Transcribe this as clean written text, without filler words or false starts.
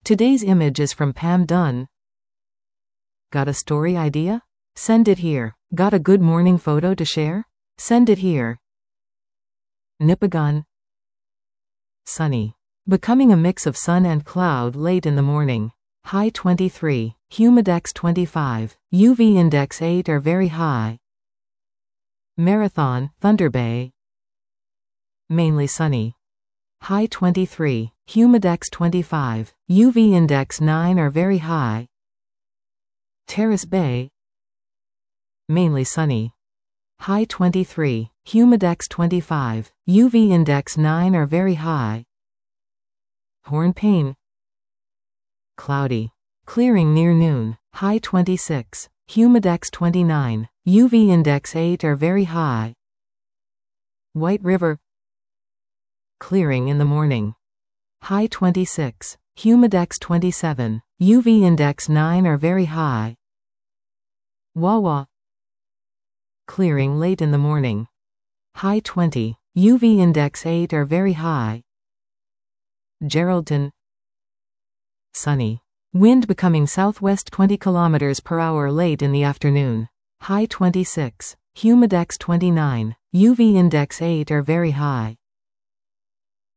Today's image is from Pam Dunn. Got a story idea? Send it here. Got a good morning photo to share? Send it here. Nipigon. Sunny. Becoming a mix of sun and cloud late in the morning. High 23. Humidex 25. UV index 8 or very high. Marathon, Thunder Bay. Mainly sunny. High 23. Humidex 25. UV index 9 or very high. Terrace Bay. Mainly sunny. High 23. Humidex 25. UV index 9 or very high. Hornpain. Cloudy. Clearing near noon. High 26. Humidex 29. UV index 8 or very high. White River. Clearing in the morning. High 26. Humidex 27. UV index 9 or very high. Wawa. Clearing late in the morning. High 20. UV index 8 or very high. Geraldton. Sunny. Wind becoming southwest 20 km per hour late in the afternoon. High 26. Humidex 29. UV index 8 or very high.